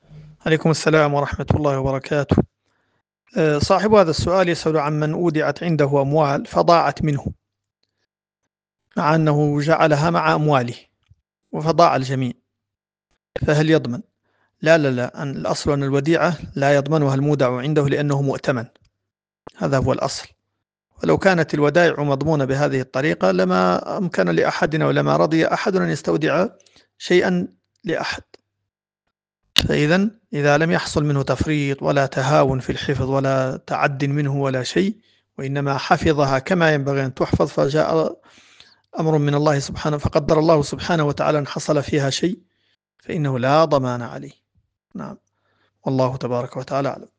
عليكم السلام ورحمة الله وبركاته. صاحب هذا السؤال يسأل عن من أودعت عنده أموال فضاعت منه، مع أنه جعلها مع أمواله فضاع الجميع، فهل يضمن؟ لا لا لا، الأصل أن الوديعة لا يضمنها المودع عنده لأنه مؤتمن، هذا هو الأصل. ولو كانت الودائع مضمونة بهذه الطريقة لما أمكن لأحدنا ولما رضي أحد أن يستودع شيئا لأحد. فإذا إذا لم يحصل منه تفريط ولا تهاون في الحفظ ولا تعد منه ولا شيء، وإنما حفظها كما ينبغي أن تحفظ، فجاء أمر من الله سبحانه فقدر الله سبحانه وتعالى أن حصل فيها شيء، فإنه لا ضمان عليه. نعم، والله تبارك وتعالى أعلم.